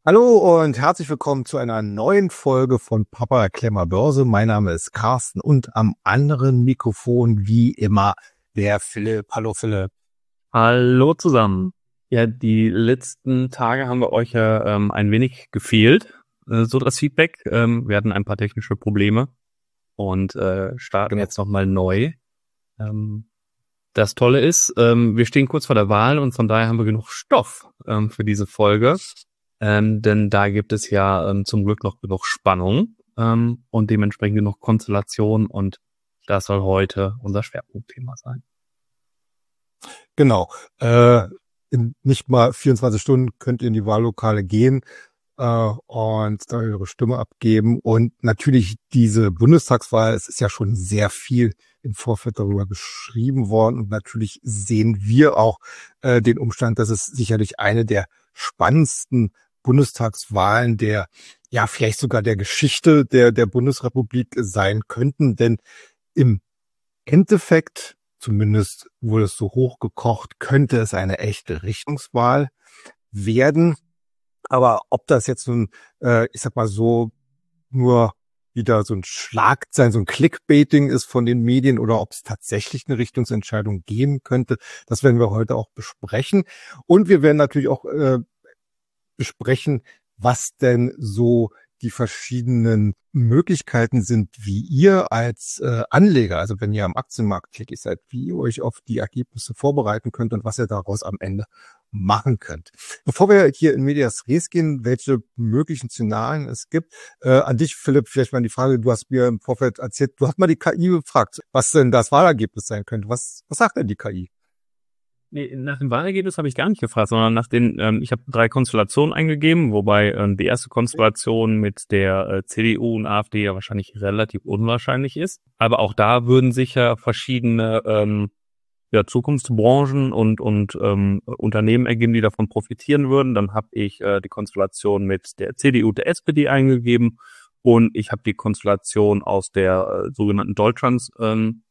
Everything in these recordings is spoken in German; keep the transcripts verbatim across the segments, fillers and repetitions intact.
Hallo und herzlich willkommen zu einer neuen Folge von Papa erklär mal Börse. Mein Name ist Carsten und am anderen Mikrofon wie immer der Philipp. Hallo Philipp. Hallo zusammen. Ja, die letzten Tage haben wir euch ja ähm, ein wenig gefehlt, äh, so das Feedback. Ähm, wir hatten ein paar technische Probleme und äh, starten Genau. jetzt nochmal neu. Ähm, das Tolle ist, ähm, wir stehen kurz vor der Wahl und von daher haben wir genug Stoff ähm, für diese Folge. Ähm, denn da gibt es ja ähm, zum Glück noch genug Spannung ähm, und dementsprechend genug Konstellation und das soll heute unser Schwerpunktthema sein. Genau. Äh, in nicht mal vierundzwanzig Stunden könnt ihr in die Wahllokale gehen äh, und da eure Stimme abgeben. Und natürlich diese Bundestagswahl, es ist ja schon sehr viel im Vorfeld darüber geschrieben worden. Und natürlich sehen wir auch äh, den Umstand, dass es sicherlich eine der spannendsten Bundestagswahlen der, ja, vielleicht sogar der Geschichte der, der Bundesrepublik sein könnten. Denn im Endeffekt, zumindest wurde es so hochgekocht, könnte es eine echte Richtungswahl werden. Aber ob das jetzt nun, äh, ich sag mal so, nur wieder so ein Schlagzeilen, so ein Clickbaiting ist von den Medien oder ob es tatsächlich eine Richtungsentscheidung geben könnte, das werden wir heute auch besprechen. Und wir werden natürlich auch äh, besprechen, was denn so die verschiedenen Möglichkeiten sind, wie ihr als äh, Anleger, also wenn ihr am Aktienmarkt tätig seid, wie ihr euch auf die Ergebnisse vorbereiten könnt und was ihr daraus am Ende machen könnt. Bevor wir hier in Medias Res gehen, welche möglichen Szenarien es gibt, äh, an dich, Philipp, vielleicht mal die Frage, du hast mir im Vorfeld erzählt, du hast mal die K I gefragt, was denn das Wahlergebnis sein könnte. Was, was sagt denn die K I? Nee, nach dem Wahlergebnis habe ich gar nicht gefragt, sondern nach den, ähm, ich habe drei Konstellationen eingegeben, wobei ähm, die erste Konstellation mit der äh, C D U und AfD ja wahrscheinlich relativ unwahrscheinlich ist. Aber auch da würden sich ja verschiedene ähm, ja, Zukunftsbranchen und und ähm, Unternehmen ergeben, die davon profitieren würden. Dann habe ich äh, die Konstellation mit der C D U und der S P D eingegeben und ich habe die Konstellation aus der äh, sogenannten Deutschlands ähm,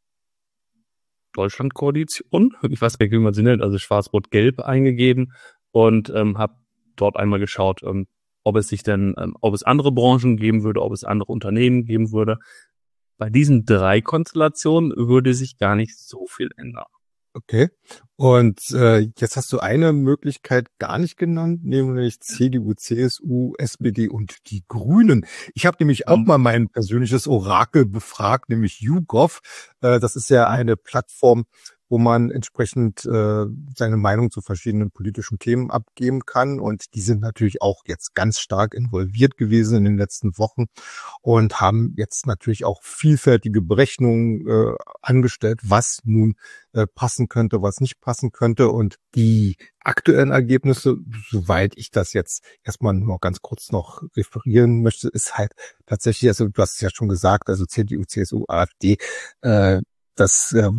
Deutschlandkoalition, ich weiß gar nicht, wie man sie nennt, also Schwarz-Rot-Gelb eingegeben und ähm, habe dort einmal geschaut, ähm, ob es sich denn, ähm, ob es andere Branchen geben würde, ob es andere Unternehmen geben würde. Bei diesen drei Konstellationen würde sich gar nicht so viel ändern. Okay. Und äh, jetzt hast du eine Möglichkeit gar nicht genannt, nämlich C D U, C S U, S P D und die Grünen. Ich habe nämlich auch mal mein persönliches Orakel befragt, nämlich YouGov. Äh, das ist ja eine Plattform, wo man entsprechend äh, seine Meinung zu verschiedenen politischen Themen abgeben kann. Und die sind natürlich auch jetzt ganz stark involviert gewesen in den letzten Wochen und haben jetzt natürlich auch vielfältige Berechnungen äh, angestellt, was nun äh, passen könnte, was nicht passen könnte. Und die aktuellen Ergebnisse, soweit ich das jetzt erstmal nur ganz kurz noch referieren möchte, ist halt tatsächlich, also du hast es ja schon gesagt, also C D U, C S U, AfD, äh, das äh,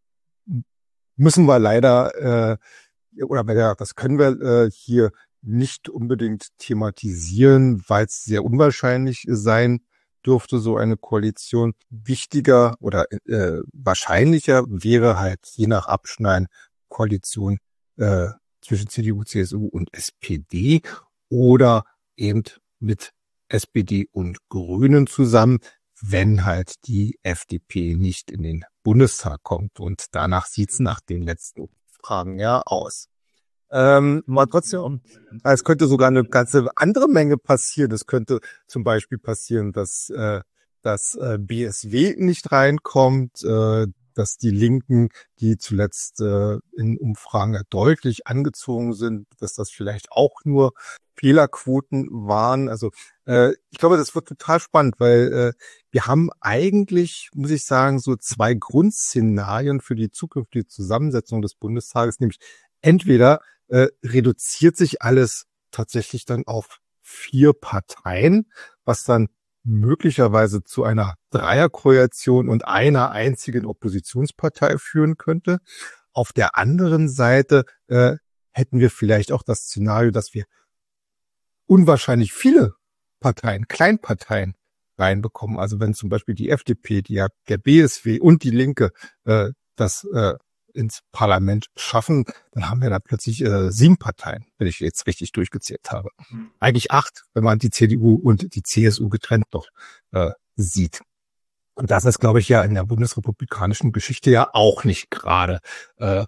müssen wir leider, äh, oder ja, das können wir äh, hier nicht unbedingt thematisieren, weil es sehr unwahrscheinlich sein dürfte, so eine Koalition. Wichtiger oder äh, wahrscheinlicher wäre halt je nach Abschneiden Koalition äh, zwischen C D U, C S U und S P D oder eben mit S P D und Grünen zusammen, wenn halt die F D P nicht in den Bundestag kommt. Und danach sieht's nach den letzten Fragen ja aus. Ähm, aber trotzdem, es könnte sogar eine ganze andere Menge passieren. Es könnte zum Beispiel passieren, dass äh, dass äh, B S W nicht reinkommt, äh, dass die Linken, die zuletzt äh, in Umfragen ja deutlich angezogen sind, dass das vielleicht auch nur Fehlerquoten waren. Also äh, ich glaube, das wird total spannend, weil äh, wir haben eigentlich, muss ich sagen, so zwei Grundszenarien für die zukünftige Zusammensetzung des Bundestages, nämlich entweder äh, reduziert sich alles tatsächlich dann auf vier Parteien, was dann möglicherweise zu einer Dreierkoalition und einer einzigen Oppositionspartei führen könnte. Auf der anderen Seite äh, hätten wir vielleicht auch das Szenario, dass wir unwahrscheinlich viele Parteien, Kleinparteien reinbekommen. Also wenn zum Beispiel die F D P, die, der B S W und die Linke äh, das äh, ins Parlament schaffen, dann haben wir da plötzlich äh, sieben Parteien, wenn ich jetzt richtig durchgezählt habe. Eigentlich acht, wenn man die C D U und die C S U getrennt noch äh, sieht. Und das ist, glaube ich, ja in der bundesrepublikanischen Geschichte ja auch nicht gerade äh,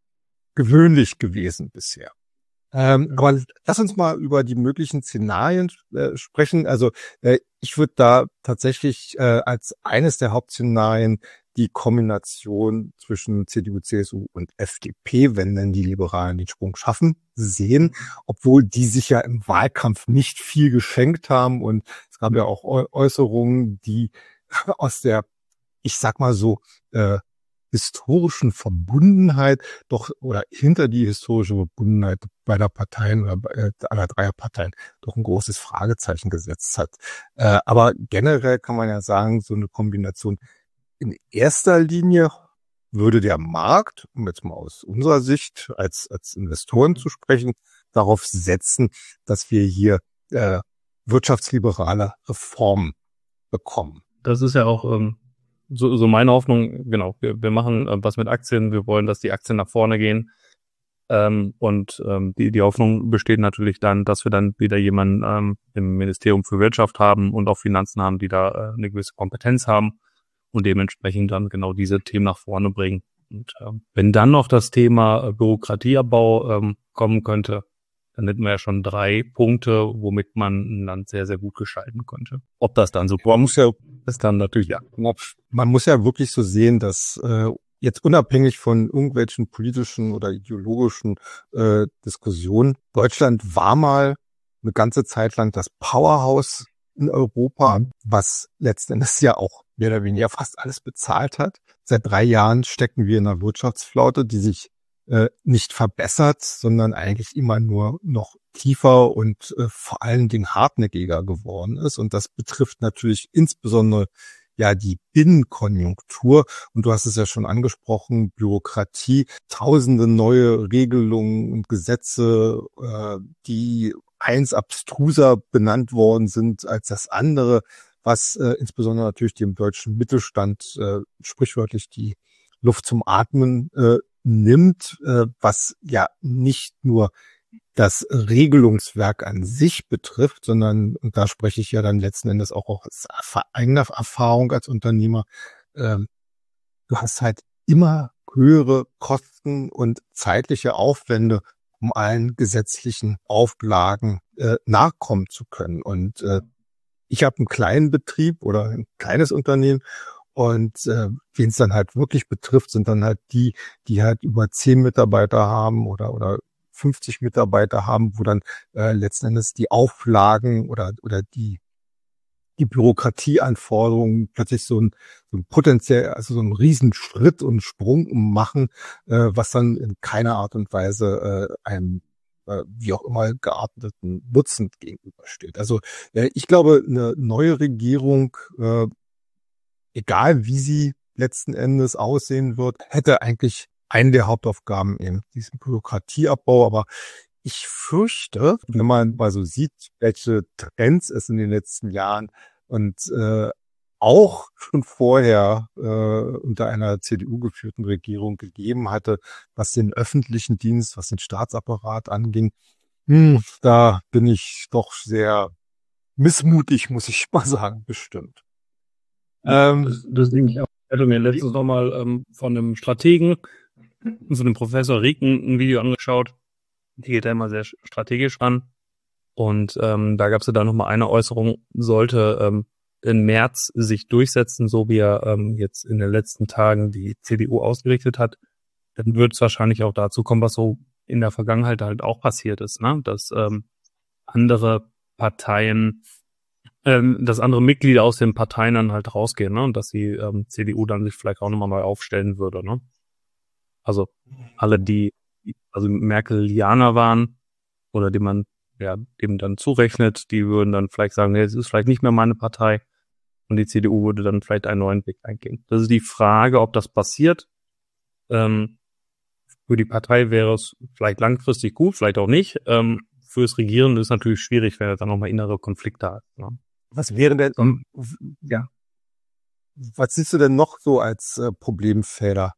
gewöhnlich gewesen bisher. Ähm, aber lass uns mal über die möglichen Szenarien äh, sprechen. Also äh, ich würde da tatsächlich äh, als eines der Hauptszenarien die Kombination zwischen C D U, C S U und F D P, wenn denn die Liberalen den Sprung schaffen, sehen, obwohl die sich ja im Wahlkampf nicht viel geschenkt haben. Und es gab ja auch Äußerungen, die aus der, ich sag mal so, äh, historischen Verbundenheit doch oder hinter die historische Verbundenheit beider Parteien oder äh, aller dreier Parteien doch ein großes Fragezeichen gesetzt hat. Äh, aber generell kann man ja sagen, so eine Kombination in erster Linie würde der Markt, um jetzt mal aus unserer Sicht als als Investoren zu sprechen, darauf setzen, dass wir hier äh, wirtschaftsliberale Reformen bekommen. Das ist ja auch ähm, so, so meine Hoffnung, genau, wir, wir machen äh, was mit Aktien, wir wollen, dass die Aktien nach vorne gehen. Ähm, und ähm, die, die Hoffnung besteht natürlich dann, dass wir dann wieder jemanden ähm, im Ministerium für Wirtschaft haben und auch Finanzen haben, die da äh, eine gewisse Kompetenz haben und dementsprechend dann genau diese Themen nach vorne bringen. Und ähm, wenn dann noch das Thema äh, Bürokratieabbau ähm, kommen könnte, dann hätten wir ja schon drei Punkte, womit man ein Land sehr, sehr gut gestalten könnte. Ob das dann so man muss ja, ist, dann natürlich ja. Man muss ja wirklich so sehen, dass äh, jetzt unabhängig von irgendwelchen politischen oder ideologischen äh, Diskussionen, Deutschland war mal eine ganze Zeit lang das Powerhouse in Europa, mhm. was letzten Endes ja auch mehr oder weniger fast alles bezahlt hat. Seit drei Jahren stecken wir in einer Wirtschaftsflaute, die sich äh, nicht verbessert, sondern eigentlich immer nur noch tiefer und äh, vor allen Dingen hartnäckiger geworden ist. Und das betrifft natürlich insbesondere ja die Binnenkonjunktur. Und du hast es ja schon angesprochen, Bürokratie, tausende neue Regelungen und Gesetze, äh, die eins abstruser benannt worden sind als das andere, was äh, insbesondere natürlich dem deutschen Mittelstand äh, sprichwörtlich die Luft zum Atmen äh, nimmt, äh, was ja nicht nur das Regelungswerk an sich betrifft, sondern, und da spreche ich ja dann letzten Endes auch aus eigener Erfahrung als Unternehmer, ähm, du hast halt immer höhere Kosten und zeitliche Aufwände, um allen gesetzlichen Auflagen äh, nachkommen zu können. Und äh, ich habe einen kleinen Betrieb oder ein kleines Unternehmen und äh, wen es dann halt wirklich betrifft, sind dann halt die, die halt über zehn Mitarbeiter haben oder oder fünfzig Mitarbeiter haben, wo dann äh, letzten Endes die Auflagen oder oder die die Bürokratieanforderungen plötzlich so ein, so ein potenziell, also so einen Riesenschritt und Sprung machen, äh, was dann in keiner Art und Weise äh, einem äh, wie auch immer gearteten Nutzen gegenübersteht. Also äh, ich glaube, eine neue Regierung, äh, egal wie sie letzten Endes aussehen wird, hätte eigentlich eine der Hauptaufgaben eben diesen Bürokratieabbau. Aber ich fürchte, wenn man mal so sieht, welche Trends es in den letzten Jahren und äh, auch schon vorher äh, unter einer C D U geführten Regierung gegeben hatte, was den öffentlichen Dienst, was den Staatsapparat anging, hm, da bin ich doch sehr missmutig, muss ich mal sagen, bestimmt. Ähm, das, das denke ich auch. Ich hatte mir letztens nochmal ähm, von einem Strategen, so einem Professor Rieken, ein Video angeschaut. Die geht da immer sehr strategisch ran. Und ähm, da gab es ja dann nochmal eine Äußerung, sollte ähm, im März sich durchsetzen, so wie er ähm, jetzt in den letzten Tagen die C D U ausgerichtet hat, dann wird es wahrscheinlich auch dazu kommen, was so in der Vergangenheit halt auch passiert ist, ne? Dass ähm, andere Parteien, ähm, dass andere Mitglieder aus den Parteien dann halt rausgehen, ne? Und dass die ähm, C D U dann sich vielleicht auch nochmal neu aufstellen würde, ne? Also alle, die also Merkelianer waren oder die man ja dem dann zurechnet, die würden dann vielleicht sagen, nee, es ist vielleicht nicht mehr meine Partei und die C D U würde dann vielleicht einen neuen Weg eingehen. Das ist die Frage, ob das passiert. Ähm, für die Partei wäre es vielleicht langfristig gut, vielleicht auch nicht. Ähm, fürs Regieren ist es natürlich schwierig, wenn er dann nochmal innere Konflikte hat. Ne? Was wäre denn, um, ja, was siehst du denn noch so als äh, Problemfelder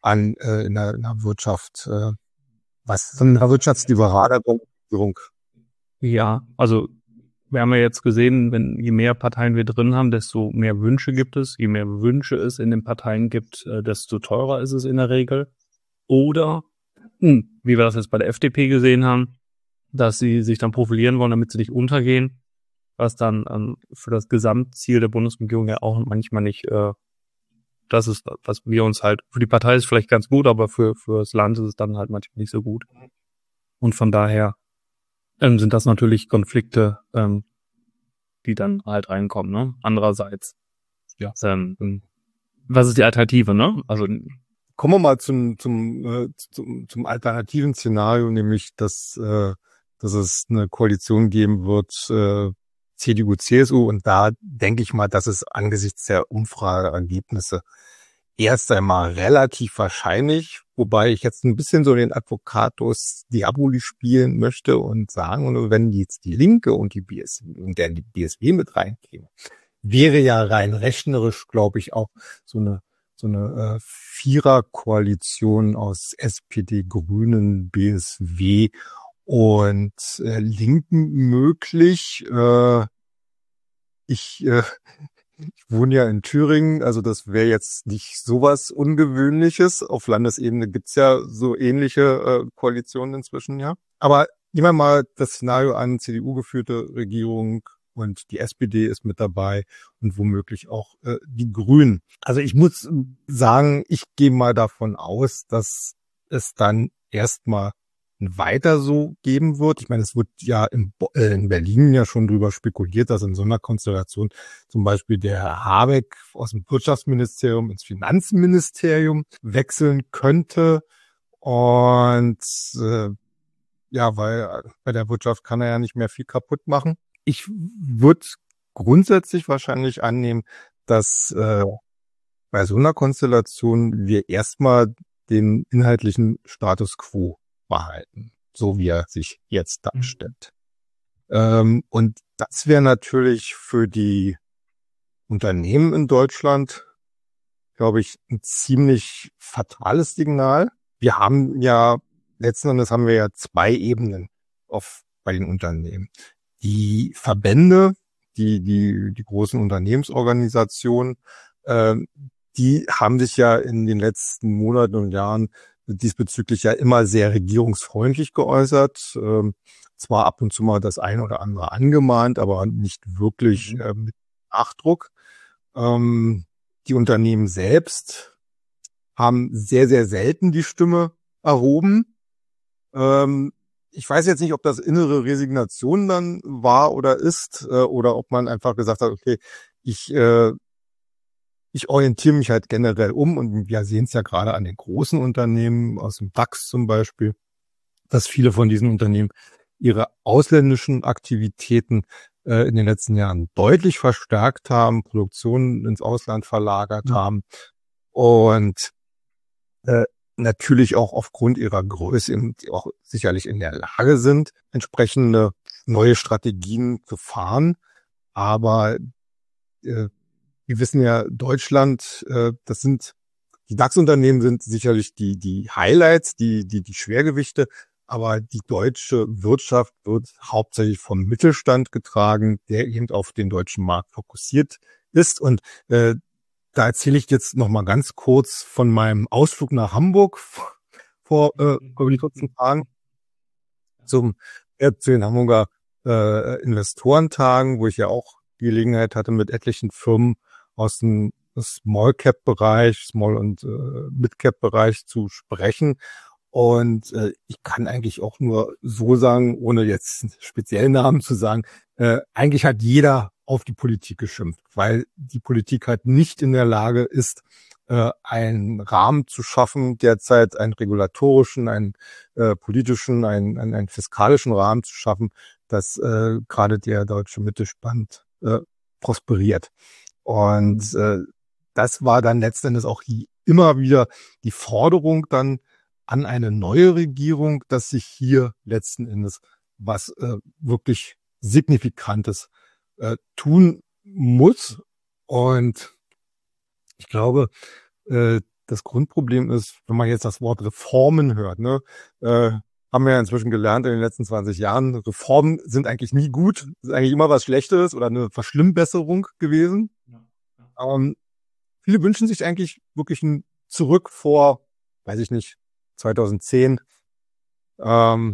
an äh, in, der, in der Wirtschaft, äh, was so eine wirtschaftsliberale Regierung. Ja, also wir haben ja jetzt gesehen, wenn je mehr Parteien wir drin haben, desto mehr Wünsche gibt es. Je mehr Wünsche es in den Parteien gibt, äh, desto teurer ist es in der Regel. Oder, mh, wie wir das jetzt bei der F D P gesehen haben, dass sie sich dann profilieren wollen, damit sie nicht untergehen, was dann ähm, für das Gesamtziel der Bundesregierung ja auch manchmal nicht, äh, das ist, was wir uns halt, für die Partei ist vielleicht ganz gut, aber für, für das Land ist es dann halt manchmal nicht so gut. Und von daher ähm, sind das natürlich Konflikte, ähm, die dann halt reinkommen, ne? Andererseits, Ja. ähm, was ist die Alternative, ne? Also kommen wir mal zum zum äh, zum, zum alternativen Szenario, nämlich dass äh, dass es eine Koalition geben wird, äh, C D U, C S U, und da denke ich mal, dass es angesichts der Umfrageergebnisse erst einmal relativ wahrscheinlich, wobei ich jetzt ein bisschen so den Advocatus Diaboli spielen möchte und sagen, wenn jetzt die Linke und die B S W und der die B S W mit reinkäme, wäre ja rein rechnerisch, glaube ich, auch so eine so eine äh, Vierer-Koalition aus S P D, Grünen, B S W und äh, Linken möglich. Äh, ich äh, Ich wohne ja in Thüringen, also das wäre jetzt nicht sowas Ungewöhnliches. Auf Landesebene gibt's ja so ähnliche äh, Koalitionen inzwischen, ja. Aber nehmen wir mal das Szenario an, C D U-geführte Regierung und die S P D ist mit dabei und womöglich auch äh, die Grünen. Also ich muss sagen, ich gehe mal davon aus, dass es dann erstmal weiter so geben wird. Ich meine, es wird ja in, äh, in Berlin ja schon drüber spekuliert, dass in so einer Konstellation zum Beispiel der Herr Habeck aus dem Wirtschaftsministerium ins Finanzministerium wechseln könnte. Und äh, ja, weil bei der Wirtschaft kann er ja nicht mehr viel kaputt machen. Ich würde grundsätzlich wahrscheinlich annehmen, dass äh, bei so einer Konstellation wir erstmal den inhaltlichen Status quo behalten, so wie er sich jetzt darstellt. Mhm. Ähm, und das wäre natürlich für die Unternehmen in Deutschland, glaube ich, ein ziemlich fatales Signal. Wir haben ja, letzten Endes haben wir ja zwei Ebenen auf, bei den Unternehmen. Die Verbände, die, die, die großen Unternehmensorganisationen, äh, die haben sich ja in den letzten Monaten und Jahren diesbezüglich ja immer sehr regierungsfreundlich geäußert. Ähm, zwar ab und zu mal das eine oder andere angemahnt, aber nicht wirklich äh, mit Nachdruck. Ähm, die Unternehmen selbst haben sehr, sehr selten die Stimme erhoben. Ähm, ich weiß jetzt nicht, ob das innere Resignation dann war oder ist, äh, oder ob man einfach gesagt hat, okay, ich äh, Ich orientiere mich halt generell um und wir sehen es ja gerade an den großen Unternehmen aus dem DAX zum Beispiel, dass viele von diesen Unternehmen ihre ausländischen Aktivitäten äh, in den letzten Jahren deutlich verstärkt haben, Produktionen ins Ausland verlagert ja. haben und äh, natürlich auch aufgrund ihrer Größe eben auch sicherlich in der Lage sind, entsprechende neue Strategien zu fahren. Aber äh, wir wissen ja, Deutschland, äh, das sind, die DAX-Unternehmen sind sicherlich die, die Highlights, die, die, die Schwergewichte, aber die deutsche Wirtschaft wird hauptsächlich vom Mittelstand getragen, der eben auf den deutschen Markt fokussiert ist. Und äh, da erzähle ich jetzt noch mal ganz kurz von meinem Ausflug nach Hamburg vor äh, über die vierzehn Tagen zum äh, zu den Hamburger äh, Investorentagen, wo ich ja auch die Gelegenheit hatte, mit etlichen Firmen aus dem Small-Cap-Bereich, Small- und äh, Mid-Cap-Bereich zu sprechen. Und äh, ich kann eigentlich auch nur so sagen, ohne jetzt speziellen Namen zu sagen, äh, eigentlich hat jeder auf die Politik geschimpft, weil die Politik halt nicht in der Lage ist, äh, einen Rahmen zu schaffen, derzeit einen regulatorischen, einen äh, politischen, einen, einen, einen fiskalischen Rahmen zu schaffen, dass äh, gerade der deutsche Mittelstand äh, prosperiert. Und äh, das war dann letzten Endes auch die, immer wieder die Forderung dann an eine neue Regierung, dass sich hier letzten Endes was äh, wirklich Signifikantes äh, tun muss. Und ich glaube, äh, das Grundproblem ist, wenn man jetzt das Wort Reformen hört, ne, äh, haben wir ja inzwischen gelernt in den letzten zwanzig Jahren, Reformen sind eigentlich nie gut, ist eigentlich immer was Schlechtes oder eine Verschlimmbesserung gewesen. Ja. Ähm, viele wünschen sich eigentlich wirklich ein Zurück vor, weiß ich nicht, zweitausendzehn, ähm,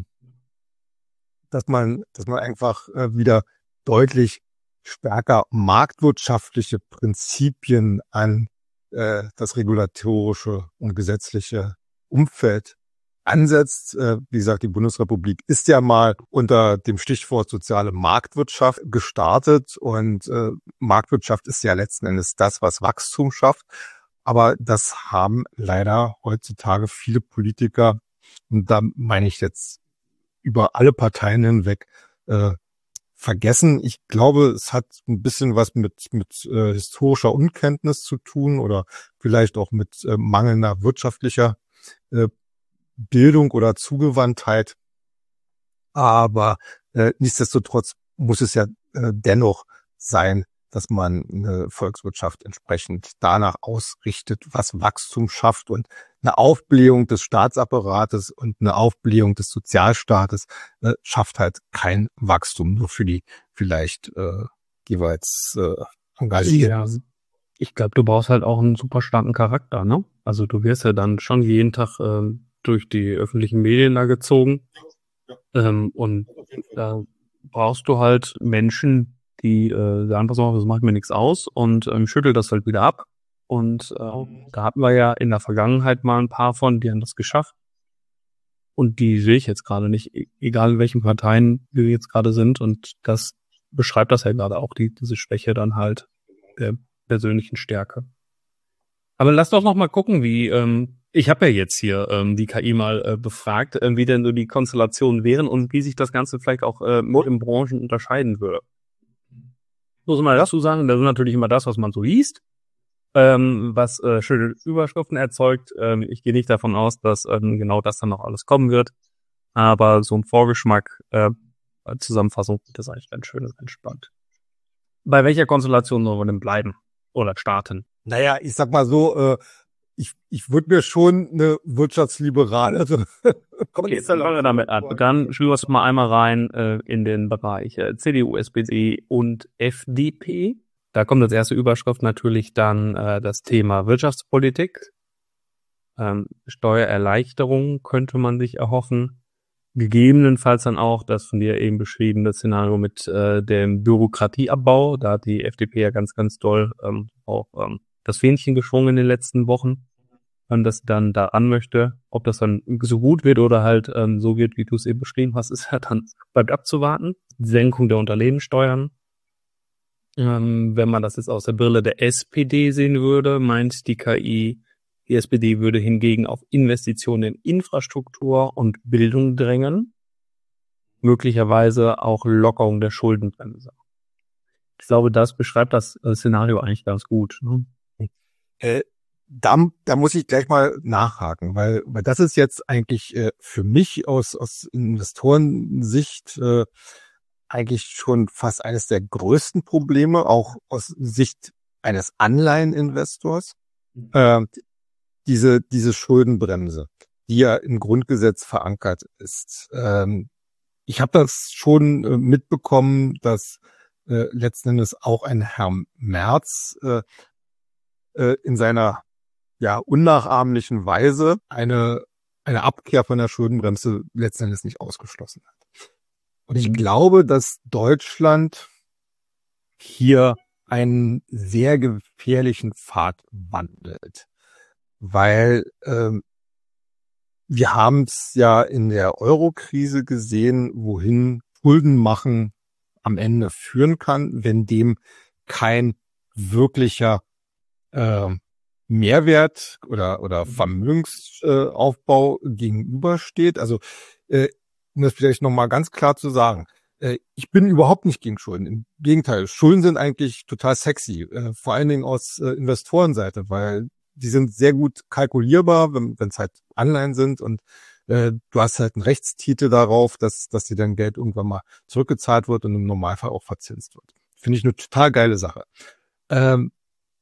dass man, dass man einfach äh, wieder deutlich stärker marktwirtschaftliche Prinzipien an äh, das regulatorische und gesetzliche Umfeld ansetzt. Äh, wie gesagt, die Bundesrepublik ist ja mal unter dem Stichwort soziale Marktwirtschaft gestartet und äh, Marktwirtschaft ist ja letzten Endes das, was Wachstum schafft. Aber das haben leider heutzutage viele Politiker, und da meine ich jetzt über alle Parteien hinweg, äh, vergessen. Ich glaube, es hat ein bisschen was mit mit äh, historischer Unkenntnis zu tun oder vielleicht auch mit äh, mangelnder wirtschaftlicher äh, Bildung oder Zugewandtheit. Aber äh, nichtsdestotrotz muss es ja äh, dennoch sein, dass man eine Volkswirtschaft entsprechend danach ausrichtet, was Wachstum schafft, und eine Aufblähung des Staatsapparates und eine Aufblähung des Sozialstaates äh, schafft halt kein Wachstum, nur für die vielleicht äh, jeweils äh, engagierten. Ja, ich glaube, du brauchst halt auch einen super starken Charakter, ne? Also du wirst ja dann schon jeden Tag äh, durch die öffentlichen Medien da gezogen. Ähm, und da brauchst du halt Menschen, die äh, sagen, pass auf, das macht mir nichts aus, und ähm, schüttel das halt wieder ab. Und äh, da hatten wir ja in der Vergangenheit mal ein paar von, die haben das geschafft. Und die sehe ich jetzt gerade nicht, e- egal in welchen Parteien wir jetzt gerade sind. Und das beschreibt das ja gerade auch, die, diese Schwäche dann halt der persönlichen Stärke. Aber lass doch noch mal gucken, wie, ähm, ich habe ja jetzt hier ähm, die K I mal äh, befragt, äh, wie denn so die Konstellationen wären und wie sich das Ganze vielleicht auch äh, in Branchen unterscheiden würde. Muss man dazu sagen, das ist natürlich immer das, was man so liest, ähm, was äh, schöne Überschriften erzeugt. Ähm, ich gehe nicht davon aus, dass ähm, genau das dann noch alles kommen wird, aber so ein Vorgeschmack, äh, Zusammenfassung, das ist eigentlich ganz schön und entspannt. Bei welcher Konstellation sollen wir denn bleiben oder starten? Naja, ich sag mal so, äh, ich, ich würde mir schon eine wirtschaftsliberale, also okay, jetzt fangen wir damit an. Dann schieben wir es mal einmal rein äh, in den Bereich äh, C D U, S P D und F D P. Da kommt als erste Überschrift natürlich dann äh, das Thema Wirtschaftspolitik. Ähm, Steuererleichterung könnte man sich erhoffen. Gegebenenfalls dann auch das von dir eben beschriebene Szenario mit äh, dem Bürokratieabbau. Da hat die F D P ja ganz, ganz doll ähm, auch ähm, das Fähnchen geschwungen in den letzten Wochen, ähm, dass sie dann da ran möchte. Ob das dann so gut wird oder halt ähm, so wird, wie du es eben beschrieben hast, ist ja dann bleibt abzuwarten. Senkung der Unternehmenssteuern. Ähm, wenn man das jetzt aus der Brille der S P D sehen würde, meint die K I, die S P D würde hingegen auf Investitionen in Infrastruktur und Bildung drängen. Möglicherweise auch Lockerung der Schuldenbremse. Ich glaube, das beschreibt das äh, Szenario eigentlich ganz gut. Ne? Äh, da, da muss ich gleich mal nachhaken, weil, weil das ist jetzt eigentlich äh, für mich aus, aus Investorensicht äh, eigentlich schon fast eines der größten Probleme, auch aus Sicht eines Anleiheninvestors. Mhm. Äh, diese, diese Schuldenbremse, die ja im Grundgesetz verankert ist. Ähm, ich habe das schon äh, mitbekommen, dass äh, letzten Endes auch ein Herr Merz äh, äh, in seiner ja unnachahmlichen Weise eine eine Abkehr von der Schuldenbremse letzten Endes nicht ausgeschlossen hat. Und ich glaube, dass Deutschland hier einen sehr gefährlichen Pfad wandelt, weil ähm, wir haben es ja in der Euro-Krise gesehen, wohin Schuldenmachen am Ende führen kann, wenn dem kein wirklicher äh, Mehrwert oder oder Vermögensaufbau äh, gegenübersteht. Also äh, um das vielleicht nochmal ganz klar zu sagen, äh, ich bin überhaupt nicht gegen Schulden. Im Gegenteil, Schulden sind eigentlich total sexy, äh, vor allen Dingen aus äh, Investorenseite, weil die sind sehr gut kalkulierbar, wenn es halt Anleihen sind, und äh, du hast halt einen Rechtstitel darauf, dass dass dir dein Geld irgendwann mal zurückgezahlt wird und im Normalfall auch verzinst wird. Finde ich eine total geile Sache. Ähm,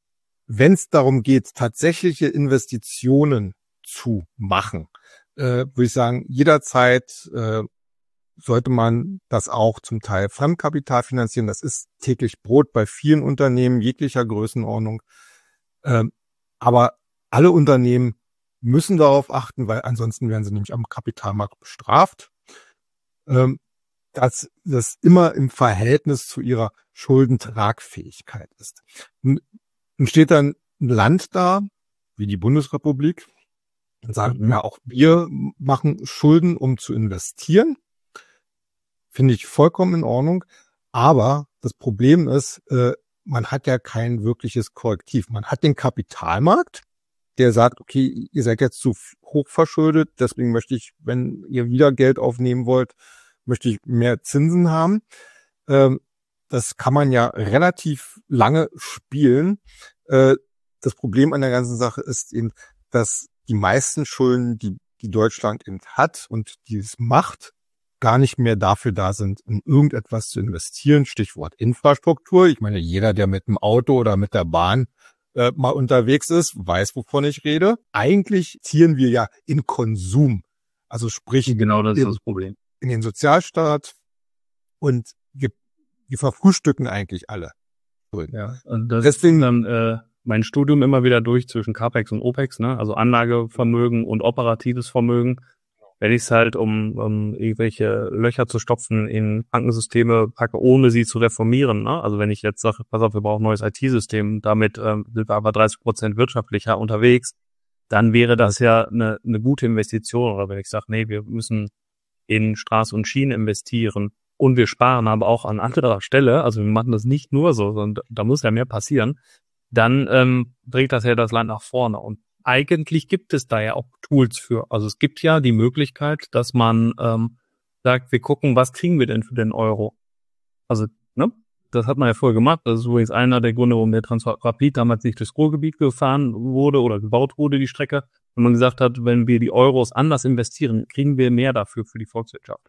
wenn es darum geht, tatsächliche Investitionen zu machen, äh, würde ich sagen, jederzeit äh, sollte man das auch zum Teil Fremdkapital finanzieren. Das ist täglich Brot bei vielen Unternehmen jeglicher Größenordnung. Ähm, aber alle Unternehmen müssen darauf achten, weil ansonsten werden sie nämlich am Kapitalmarkt bestraft, ähm, dass das immer im Verhältnis zu ihrer Schuldentragfähigkeit ist. Nun steht dann ein Land da, wie die Bundesrepublik, und sagt, Mhm. ja, auch wir machen Schulden, um zu investieren. Finde ich vollkommen in Ordnung. Aber das Problem ist, äh, man hat ja kein wirkliches Korrektiv. Man hat den Kapitalmarkt, der sagt, okay, ihr seid jetzt zu hoch verschuldet, deswegen möchte ich, wenn ihr wieder Geld aufnehmen wollt, möchte ich mehr Zinsen haben. Ähm, das kann man ja relativ lange spielen. Äh, das Problem an der ganzen Sache ist eben, dass die meisten Schulden, die, die Deutschland eben hat und die es macht, gar nicht mehr dafür da sind, in irgendetwas zu investieren. Stichwort Infrastruktur. Ich meine, jeder, der mit dem Auto oder mit der Bahn äh, mal unterwegs ist, weiß, wovon ich rede. Eigentlich ziehen wir ja in Konsum. Also sprich, Genau, das ist in, das Problem. in den Sozialstaat, und wir, wir verfrühstücken eigentlich alle Schulden. Ja, und das Deswegen dann äh, mein Studium immer wieder durch zwischen CAPEX und OPEX, ne? Also Anlagevermögen und operatives Vermögen. Wenn ich es halt, um, um irgendwelche Löcher zu stopfen in Bankensysteme packe, ohne sie zu reformieren, ne? Also wenn ich jetzt sage, pass auf, wir brauchen ein neues I T-System, damit ähm, sind wir aber dreißig Prozent wirtschaftlicher unterwegs, dann wäre das ja eine, eine gute Investition. Oder wenn ich sage, nee, wir müssen in Straße und Schienen investieren und wir sparen aber auch an anderer Stelle, also wir machen das nicht nur so, sondern da muss ja mehr passieren, dann ähm, bringt das ja das Land nach vorne. Und eigentlich gibt es da ja auch Tools für. Also es gibt ja die Möglichkeit, dass man ähm, sagt, wir gucken, was kriegen wir denn für den Euro? Also, ne? Das hat man ja vorher gemacht. Das ist übrigens einer der Gründe, warum der Transrapid damals nicht durchs Ruhrgebiet gefahren wurde oder gebaut wurde, die Strecke. Wenn man gesagt hat, wenn wir die Euros anders investieren, kriegen wir mehr dafür für die Volkswirtschaft.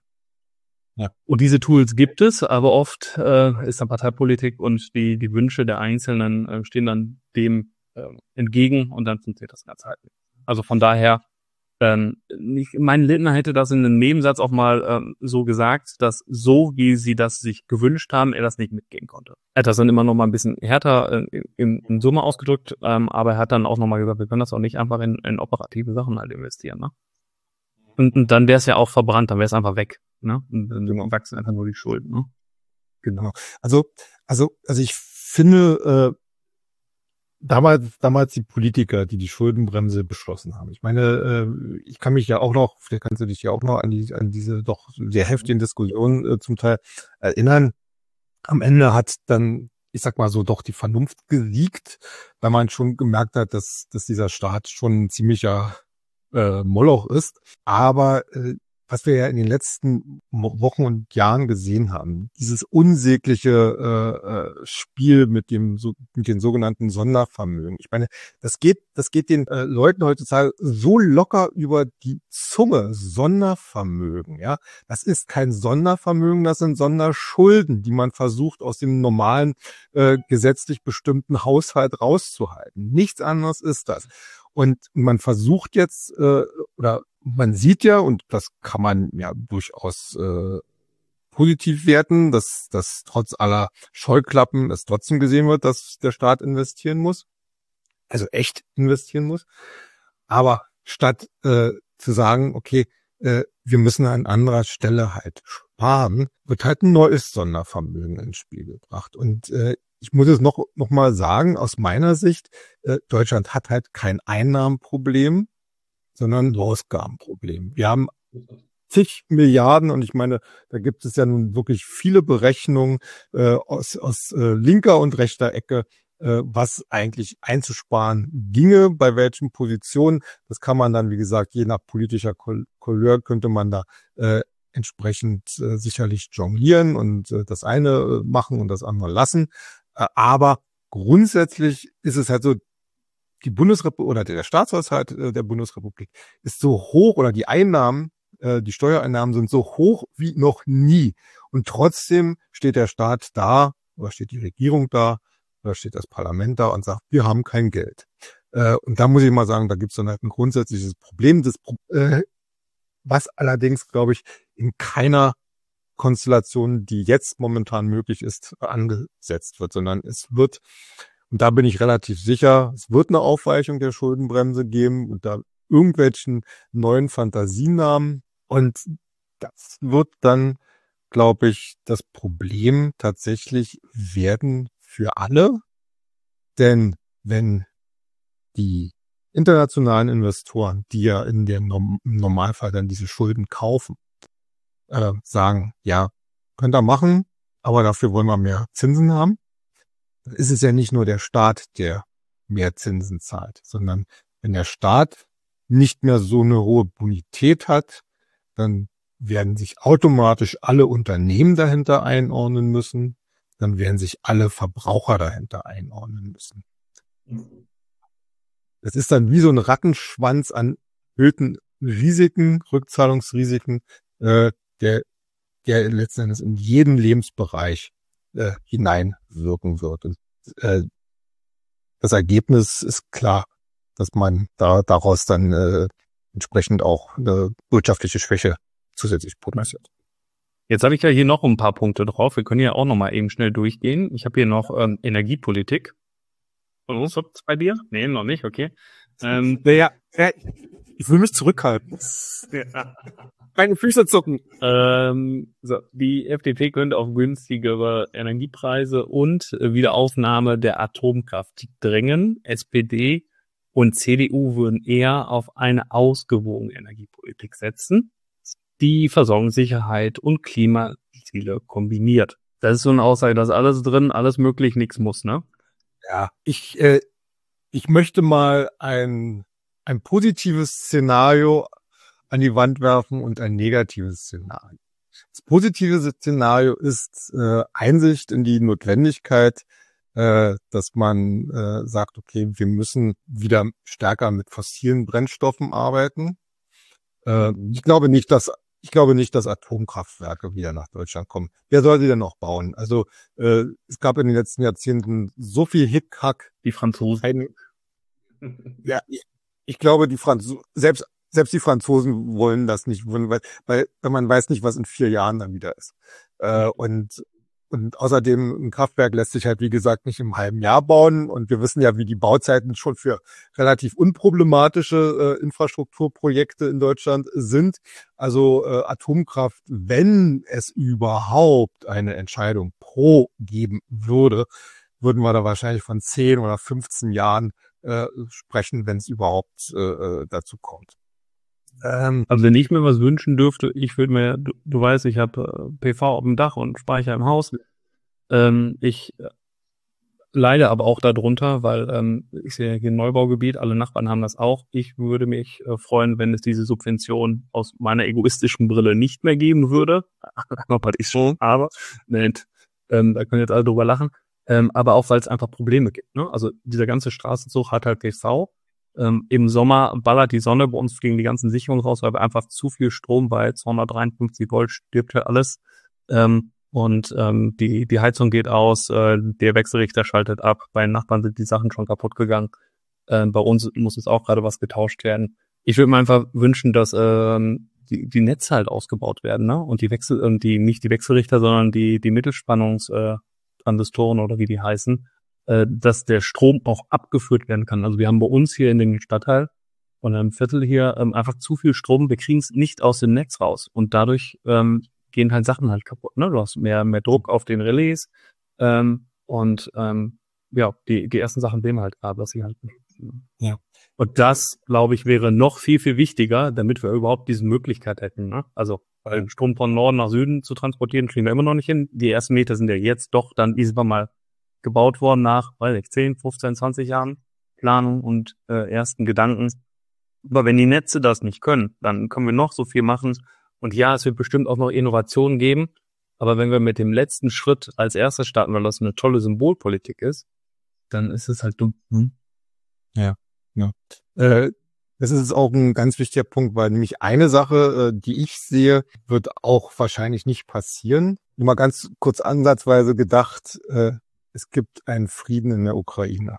Ja. Und diese Tools gibt es, aber oft äh, ist dann Parteipolitik und die die Wünsche der Einzelnen äh, stehen dann dem äh, entgegen und dann funktioniert das Ganze halt nicht. Also von daher, ähm, ich, mein Lindner hätte das in einem Nebensatz auch mal ähm, so gesagt, dass so, wie sie das sich gewünscht haben, er das nicht mitgehen konnte. Er hat das dann immer noch mal ein bisschen härter äh, in, in Summe ausgedrückt, ähm, aber er hat dann auch noch mal gesagt, wir können das auch nicht einfach in, in operative Sachen halt investieren, ne? Und, und dann wäre es ja auch verbrannt, dann wäre es einfach weg, ne? Und dann Genau. wachsen einfach nur die Schulden, ne? Genau. Also, also, also ich finde, äh, damals, damals die Politiker, die die Schuldenbremse beschlossen haben. Ich meine, äh, ich kann mich ja auch noch, vielleicht kannst du dich ja auch noch an die, an diese doch sehr heftigen Diskussionen äh, zum Teil erinnern. Am Ende hat dann, ich sag mal so, doch die Vernunft gesiegt, weil man schon gemerkt hat, dass, dass dieser Staat schon ein ziemlicher äh, Moloch ist. Aber äh, was wir ja in den letzten Wochen und Jahren gesehen haben, dieses unsägliche äh, äh, Spiel mit dem so, mit den sogenannten Sondervermögen. Ich meine, das geht, das geht den äh, Leuten heutzutage so locker über die Zunge. Sondervermögen, ja, das ist kein Sondervermögen, das sind Sonderschulden, die man versucht aus dem normalen äh, gesetzlich bestimmten Haushalt rauszuhalten. Nichts anderes ist das. Und man versucht jetzt, äh, oder man sieht ja, und das kann man ja durchaus äh, positiv werten, dass, dass trotz aller Scheuklappen es trotzdem gesehen wird, dass der Staat investieren muss, also echt investieren muss. Aber statt äh, zu sagen, okay, äh, wir müssen an anderer Stelle halt sparen, wird halt ein neues Sondervermögen ins Spiel gebracht. Und äh, ich muss es noch, noch mal sagen, aus meiner Sicht, äh, Deutschland hat halt kein Einnahmenproblem, sondern ein Ausgabenproblem. Wir haben zig Milliarden, und ich meine, da gibt es ja nun wirklich viele Berechnungen äh, aus, aus äh, linker und rechter Ecke, äh, was eigentlich einzusparen ginge, bei welchen Positionen. Das kann man dann, wie gesagt, je nach politischer Couleur könnte man da äh, entsprechend äh, sicherlich jonglieren und äh, das eine äh, machen und das andere lassen. Äh, aber grundsätzlich ist es halt so, die Bundesrepublik oder der Staatshaushalt äh, der Bundesrepublik ist so hoch, oder die Einnahmen, äh, die Steuereinnahmen sind so hoch wie noch nie. Und trotzdem steht der Staat da, oder steht die Regierung da, oder steht das Parlament da und sagt, wir haben kein Geld. Äh, und da muss ich mal sagen, da gibt es dann halt ein grundsätzliches Problem, das, äh, was allerdings, glaube ich, in keiner Konstellation, die jetzt momentan möglich ist, angesetzt wird, sondern es wird, und da bin ich relativ sicher, es wird eine Aufweichung der Schuldenbremse geben und da irgendwelchen neuen Fantasienamen, und das wird dann, glaube ich, das Problem tatsächlich werden für alle, denn wenn die internationalen Investoren, die ja in dem im Normalfall dann diese Schulden kaufen, äh, sagen, ja, könnt ihr machen, aber dafür wollen wir mehr Zinsen haben, dann ist es ja nicht nur der Staat, der mehr Zinsen zahlt, sondern wenn der Staat nicht mehr so eine hohe Bonität hat, dann werden sich automatisch alle Unternehmen dahinter einordnen müssen, dann werden sich alle Verbraucher dahinter einordnen müssen. Das ist dann wie so ein Rattenschwanz an erhöhten Risiken, Rückzahlungsrisiken, äh, der, der letzten Endes in jeden Lebensbereich äh, hineinwirken wird. Und äh, das Ergebnis ist klar, dass man da daraus dann äh, entsprechend auch eine wirtschaftliche Schwäche zusätzlich potenziert. Jetzt habe ich ja hier noch ein paar Punkte drauf. Wir können ja auch noch mal eben schnell durchgehen. Ich habe hier noch ähm, Energiepolitik. Und was ist bei dir? Nee, noch nicht, okay. Ähm, naja, ja, ich will mich zurückhalten. Ja. Meine Füße zucken. Ähm, so, die F D P könnte auf günstigere Energiepreise und Wiederaufnahme der Atomkraft drängen. S P D und C D U würden eher auf eine ausgewogene Energiepolitik setzen, die Versorgungssicherheit und Klimaziele kombiniert. Das ist so eine Aussage, da ist alles drin, alles möglich, nichts muss, ne? Ja, ich, äh, ich möchte mal ein, ein positives Szenario an die Wand werfen und ein negatives Szenario. Das positive Szenario ist äh, Einsicht in die Notwendigkeit, äh, dass man äh, sagt, okay, wir müssen wieder stärker mit fossilen Brennstoffen arbeiten. Äh, ich glaube nicht, dass Ich glaube nicht, dass Atomkraftwerke wieder nach Deutschland kommen. Wer soll sie denn noch bauen? Also äh, es gab in den letzten Jahrzehnten so viel Hickhack. Die Franzosen. Keine, ja, ich, ich glaube, die Franzosen, selbst selbst die Franzosen wollen das nicht, weil, weil, weil man weiß nicht, was in vier Jahren dann wieder ist. Äh, und Und außerdem, ein Kraftwerk lässt sich halt, wie gesagt, nicht im halben Jahr bauen. Und wir wissen ja, wie die Bauzeiten schon für relativ unproblematische äh, Infrastrukturprojekte in Deutschland sind. Also äh, Atomkraft, wenn es überhaupt eine Entscheidung pro geben würde, würden wir da wahrscheinlich von zehn oder fünfzehn Jahren äh, sprechen, wenn es überhaupt äh, dazu kommt. Ähm, also wenn ich mir was wünschen dürfte, ich würde mir, du, du weißt, ich habe äh, P V auf dem Dach und Speicher im Haus. Ähm, ich äh, leide aber auch darunter, weil ähm, ich sehe hier ein Neubaugebiet, alle Nachbarn haben das auch. Ich würde mich äh, freuen, wenn es diese Subvention aus meiner egoistischen Brille nicht mehr geben würde. Aber ist schon, aber nein, ähm, da können jetzt alle drüber lachen. Ähm, aber auch, weil es einfach Probleme gibt. Ne? Also dieser ganze Straßenzug hat halt P V. Ähm, Im Sommer ballert die Sonne bei uns gegen die ganzen Sicherungen raus, weil wir einfach zu viel Strom bei zweihundertdreiundfünfzig Volt stirbt halt alles. Ähm, und ähm, die die Heizung geht aus, äh, der Wechselrichter schaltet ab. Bei den Nachbarn sind die Sachen schon kaputt gegangen. Ähm, bei uns muss jetzt auch gerade was getauscht werden. Ich würde mir einfach wünschen, dass ähm, die die Netze halt ausgebaut werden, ne? Und die Wechsel und die nicht die Wechselrichter, sondern die die Mittelspannungs äh, Transistoren oder wie die heißen, dass der Strom auch abgeführt werden kann. Also wir haben bei uns hier in dem Stadtteil und im Viertel hier ähm, einfach zu viel Strom. Wir kriegen es nicht aus dem Netz raus und dadurch ähm, gehen halt Sachen halt kaputt. Ne? Du hast mehr mehr Druck auf den Relais ähm, und ähm, ja, die die ersten Sachen sehen wir halt gerade, dass sie halt ja. Und das, glaube ich, wäre noch viel viel wichtiger, damit wir überhaupt diese Möglichkeit hätten. Ne? Also weil Strom von Norden nach Süden zu transportieren, kriegen wir immer noch nicht hin. Die ersten Meter sind ja jetzt doch dann irgendwann mal gebaut worden nach, weiß ich, zehn, fünfzehn, zwanzig Jahren Planung und äh, ersten Gedanken. Aber wenn die Netze das nicht können, dann können wir noch so viel machen. Und ja, es wird bestimmt auch noch Innovationen geben. Aber wenn wir mit dem letzten Schritt als erstes starten, weil das eine tolle Symbolpolitik ist, dann ist es halt dumm. Hm? Ja, ja. Äh, das ist auch ein ganz wichtiger Punkt, weil nämlich eine Sache, äh, die ich sehe, wird auch wahrscheinlich nicht passieren. Nur mal ganz kurz ansatzweise gedacht, äh, es gibt einen Frieden in der Ukraine.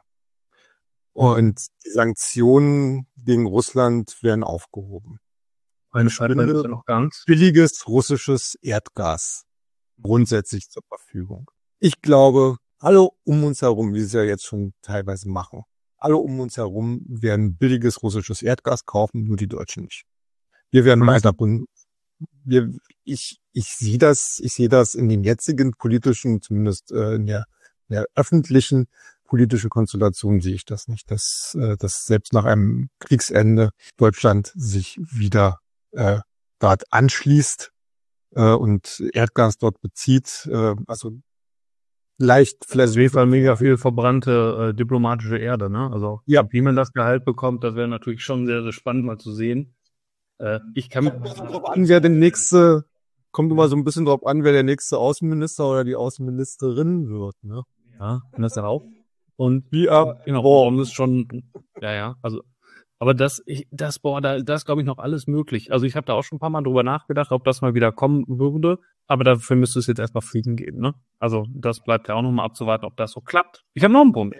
Und die Sanktionen gegen Russland werden aufgehoben. Eine Scheinweise ist ja noch ganz. Billiges russisches Erdgas grundsätzlich zur Verfügung. Ich glaube, alle um uns herum, wie sie es ja jetzt schon teilweise machen, alle um uns herum werden billiges russisches Erdgas kaufen, nur die Deutschen nicht. Wir werden weiter, wir, ich, ich sehe das, ich sehe das in den jetzigen politischen, zumindest äh, in der, in der öffentlichen politische Konstellation sehe ich das nicht, dass, äh, dass selbst nach einem Kriegsende Deutschland sich wieder äh, dort anschließt äh, und Erdgas dort bezieht. Äh, also leicht vielleicht. Auf jeden Fall mega viel verbrannte äh, diplomatische Erde, ne? Also ja, wie man das Gehalt bekommt, das wäre natürlich schon sehr, sehr spannend mal zu sehen. Äh, ich kann kommt drauf an, wer der nächste, kommt immer so ein bisschen drauf an, wer der nächste Außenminister oder die Außenministerin wird, ne? Ja, das ja auch. Und wie ab, genau, boah, das ist schon, ja, ja, also, aber das, ich, das, boah, da, das glaube ich noch alles möglich. Also ich habe da auch schon ein paar Mal drüber nachgedacht, ob das mal wieder kommen würde, aber dafür müsste es jetzt erstmal Frieden geben, ne? Also das bleibt ja auch noch mal abzuwarten, ob das so klappt. Ich habe noch einen Punkt.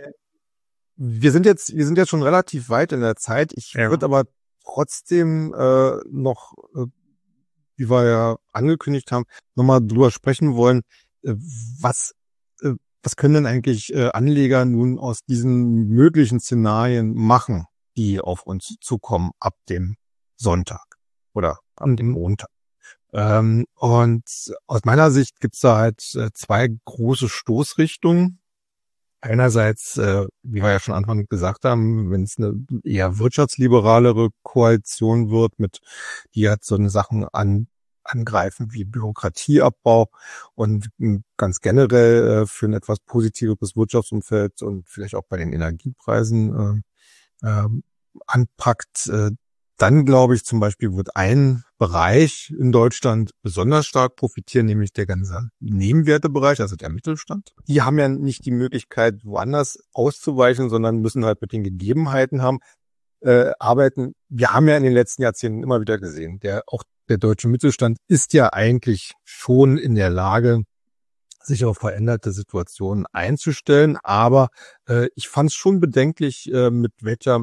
wir sind jetzt, wir sind jetzt schon relativ weit in der Zeit. Ich Ja. würde aber trotzdem äh, noch, äh, wie wir ja angekündigt haben, nochmal drüber sprechen wollen, äh, was äh, was können denn eigentlich äh, Anleger nun aus diesen möglichen Szenarien machen, die auf uns zukommen ab dem Sonntag oder ab dem Montag? Ähm, und aus meiner Sicht gibt's da halt äh, zwei große Stoßrichtungen. Einerseits, äh, wie wir ja schon Anfang gesagt haben, wenn es eine eher wirtschaftsliberalere Koalition wird, mit die halt so eine Sachen an angreifen wie Bürokratieabbau und m, ganz generell äh, für ein etwas positiveres Wirtschaftsumfeld und vielleicht auch bei den Energiepreisen äh, äh, anpackt, äh, dann glaube ich zum Beispiel wird ein Bereich in Deutschland besonders stark profitieren, nämlich der ganze Nebenwertebereich, also der Mittelstand. Die haben ja nicht die Möglichkeit, woanders auszuweichen, sondern müssen halt mit den Gegebenheiten haben, äh, arbeiten. Wir haben ja in den letzten Jahrzehnten immer wieder gesehen, der auch der deutsche Mittelstand ist ja eigentlich schon in der Lage, sich auf veränderte Situationen einzustellen. Aber äh, ich fand es schon bedenklich, äh, mit welcher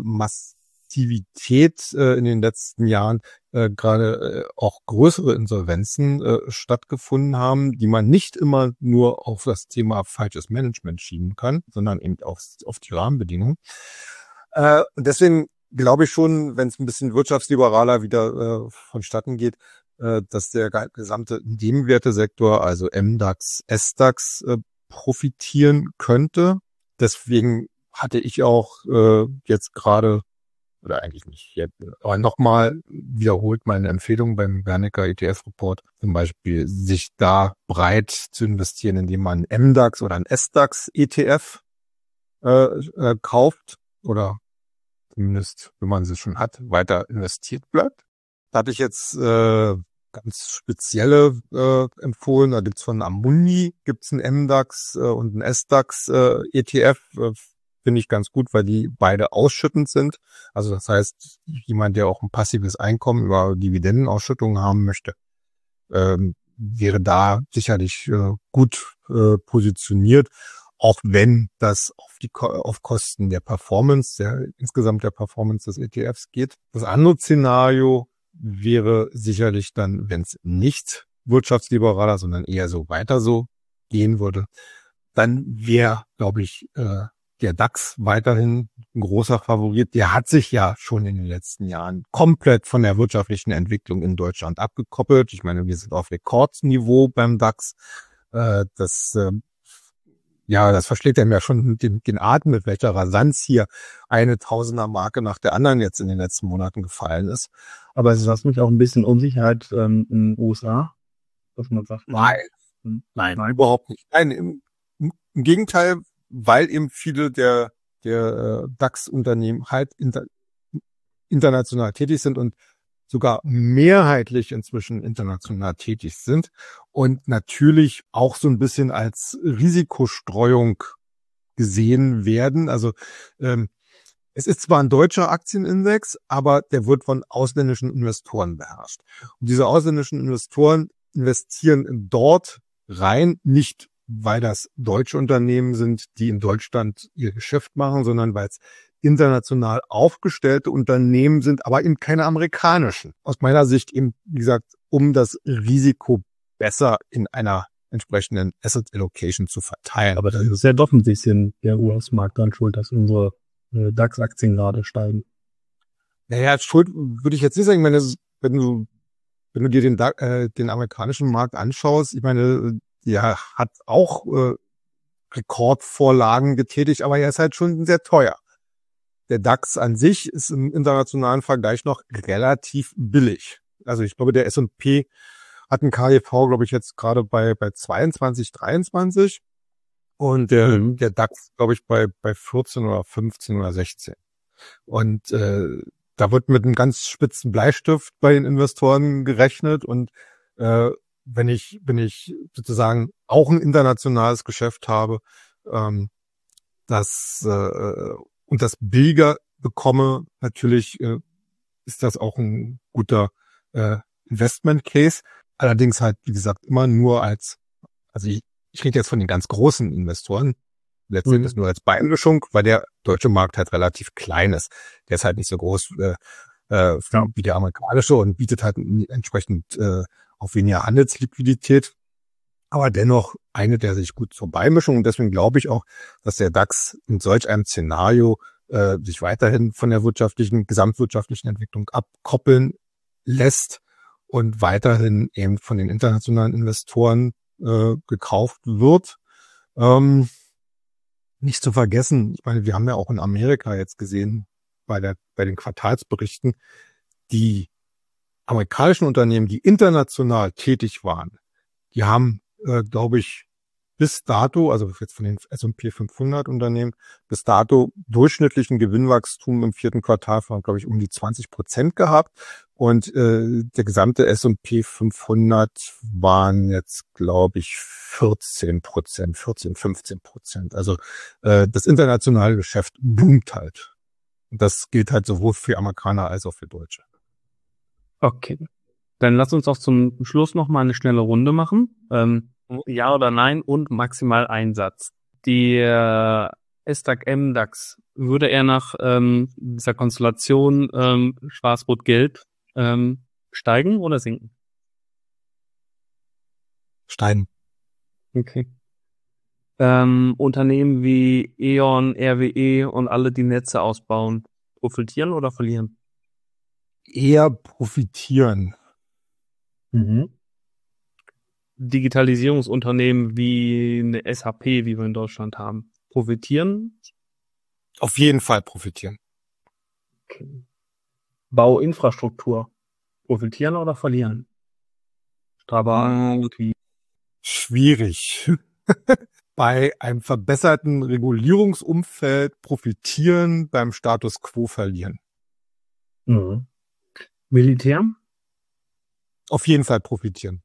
Massivität äh, in den letzten Jahren äh, gerade äh, auch größere Insolvenzen äh, stattgefunden haben, die man nicht immer nur auf das Thema falsches Management schieben kann, sondern eben auf, auf die Rahmenbedingungen. Äh, und deswegen glaube ich schon, wenn es ein bisschen wirtschaftsliberaler wieder äh, vonstatten geht, äh, dass der gesamte Nebenwertesektor, also M DAX, S DAX, äh, profitieren könnte. Deswegen hatte ich auch äh, jetzt gerade, oder eigentlich nicht jetzt, aber nochmal wiederholt meine Empfehlung beim Wernicke E T F-Report, zum Beispiel sich da breit zu investieren, indem man M DAX oder ein S DAX E T F äh, äh, kauft oder zumindest, wenn man sie schon hat, weiter investiert bleibt. Da hatte ich jetzt äh, ganz spezielle äh, empfohlen. Da gibt's von Amundi gibt's einen M DAX äh, und einen S DAX äh, E T F. Äh, Finde ich ganz gut, weil die beide ausschüttend sind. Also das heißt, jemand, der auch ein passives Einkommen über Dividendenausschüttungen haben möchte, ähm, wäre da sicherlich äh, gut äh, positioniert. Auch wenn das auf die auf Kosten der Performance, der insgesamt der Performance des E T Fs geht. Das andere Szenario wäre sicherlich dann, wenn es nicht wirtschaftsliberaler, sondern eher so weiter so gehen würde, dann wäre, glaube ich, äh, der DAX weiterhin ein großer Favorit. Der hat sich ja schon in den letzten Jahren komplett von der wirtschaftlichen Entwicklung in Deutschland abgekoppelt. Ich meine, wir sind auf Rekordniveau beim DAX. Äh, das äh, Ja, das verschlägt einem ja schon den, den Atem, mit welcher Rasanz hier eine Tausender-Marke nach der anderen jetzt in den letzten Monaten gefallen ist. Aber es ist mich auch ein bisschen Unsicherheit ähm, in den U S A, dass man sagt, Nein, hm, nein, nein, überhaupt nicht. Nein, im, im Gegenteil, weil eben viele der der äh, DAX-Unternehmen halt inter, international tätig sind und sogar mehrheitlich inzwischen international tätig sind und natürlich auch so ein bisschen als Risikostreuung gesehen werden. Also ähm, es ist zwar ein deutscher Aktienindex, aber der wird von ausländischen Investoren beherrscht. Und diese ausländischen Investoren investieren dort rein, nicht weil das deutsche Unternehmen sind, die in Deutschland ihr Geschäft machen, sondern weil es international aufgestellte Unternehmen sind, aber eben keine amerikanischen. Aus meiner Sicht eben, wie gesagt, um das Risiko besser in einer entsprechenden Asset Allocation zu verteilen. Aber das ist ja doch ein bisschen der U S-Markt dran schuld, dass unsere äh, DAX-Aktien gerade steigen. Naja, Schuld würde ich jetzt nicht sagen. Ich meine, wenn du, wenn du dir den, äh, den amerikanischen Markt anschaust, ich meine, der hat auch äh, Rekordvorlagen getätigt, aber er ist halt schon sehr teuer. Der DAX an sich ist im internationalen Vergleich noch relativ billig. Also ich glaube, der S und P hat ein K G V, glaube ich, jetzt gerade bei bei zweiundzwanzig, dreiundzwanzig und der, mhm. der DAX, glaube ich, bei bei vierzehn oder fünfzehn oder sechzehn. Und äh, da wird mit einem ganz spitzen Bleistift bei den Investoren gerechnet und äh, wenn ich wenn ich sozusagen auch ein internationales Geschäft habe, ähm, das äh, und das billiger bekomme, natürlich äh, ist das auch ein guter äh, Investment Case. Allerdings halt, wie gesagt, immer nur als, also ich, ich rede jetzt von den ganz großen Investoren, letztendlich mhm. nur als Beimischung, weil der deutsche Markt halt relativ klein ist. Der ist halt nicht so groß äh, äh, ja. wie der amerikanische und bietet halt entsprechend äh, auch weniger Handelsliquidität. Aber dennoch eine, der sich gut zur Beimischung. Und deswegen glaube ich auch, dass der DAX in solch einem Szenario äh, sich weiterhin von der wirtschaftlichen, gesamtwirtschaftlichen Entwicklung abkoppeln lässt und weiterhin eben von den internationalen Investoren äh, gekauft wird. Ähm, nicht zu vergessen, ich meine, wir haben ja auch in Amerika jetzt gesehen, bei der bei den Quartalsberichten, die amerikanischen Unternehmen, die international tätig waren, die haben Äh, glaube ich, bis dato, also jetzt von den S und P fünfhundert Unternehmen, bis dato durchschnittlichen Gewinnwachstum im vierten Quartal von, glaube ich, um die zwanzig Prozent gehabt. Und äh, der gesamte S und P fünfhundert waren jetzt, glaube ich, vierzehn Prozent, vierzehn, fünfzehn Prozent. Also äh, das internationale Geschäft boomt halt. Und das gilt halt sowohl für Amerikaner als auch für Deutsche. Okay. Dann lass uns auch zum Schluss noch mal eine schnelle Runde machen. Ähm, ja oder nein und maximal ein Satz. Der S DAX, M DAX, würde er nach ähm, dieser Konstellation ähm, Schwarz-Rot-Gelb ähm, steigen oder sinken? Steigen. Okay. Ähm, Unternehmen wie E.ON, R W E und alle, die Netze ausbauen, profitieren oder verlieren? Eher profitieren. Mhm. Digitalisierungsunternehmen wie eine S A P, wie wir in Deutschland haben, profitieren? Auf jeden Fall profitieren. Okay. Bauinfrastruktur, profitieren oder verlieren? Strabag, wie? Schwierig. Bei einem verbesserten Regulierungsumfeld profitieren, beim Status quo verlieren. Mhm. Militär? Auf jeden Fall profitieren.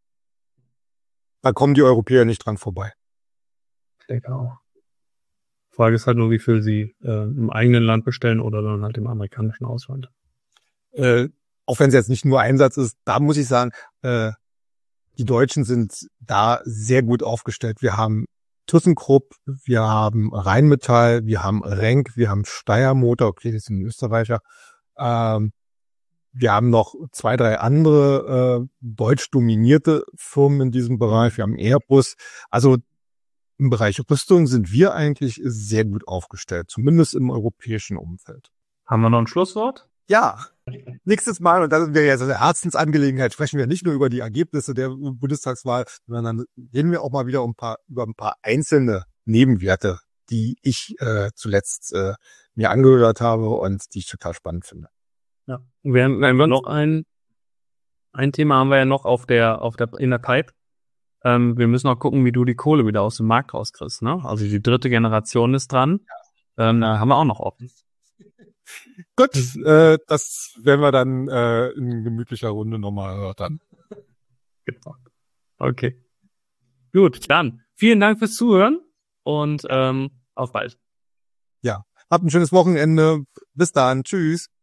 Da kommen die Europäer nicht dran vorbei. Ich denke auch. Frage ist halt nur, wie viel sie äh, im eigenen Land bestellen oder dann halt im amerikanischen Ausland. Äh, auch wenn es jetzt nicht nur Einsatz ist, da muss ich sagen, äh, die Deutschen sind da sehr gut aufgestellt. Wir haben ThyssenKrupp, wir haben Rheinmetall, wir haben Renk, wir haben Steyr Motor, okay, das sind Österreicher. Ähm, wir haben noch zwei, drei andere äh, deutsch dominierte Firmen in diesem Bereich. Wir haben Airbus. Also im Bereich Rüstung sind wir eigentlich sehr gut aufgestellt, zumindest im europäischen Umfeld. Haben wir noch ein Schlusswort? Ja, nächstes Mal, und das wäre jetzt eine Herzensangelegenheit, sprechen wir nicht nur über die Ergebnisse der Bundestagswahl, sondern dann reden wir auch mal wieder um ein paar, über ein paar einzelne Nebenwerte, die ich äh, zuletzt äh, mir angehört habe und die ich total spannend finde. Ja, wir haben, wir haben noch ein, ein Thema haben wir ja noch auf der, auf der, in der Pipe. Ähm, wir müssen auch gucken, wie du die Kohle wieder aus dem Markt rauskriegst, ne? Also die dritte Generation ist dran. Ähm, da haben wir auch noch offen. Gut, äh, das werden wir dann äh, in gemütlicher Runde nochmal erörtern. Genau. Okay. Gut, dann vielen Dank fürs Zuhören und ähm, auf bald. Ja, habt ein schönes Wochenende. Bis dann. Tschüss.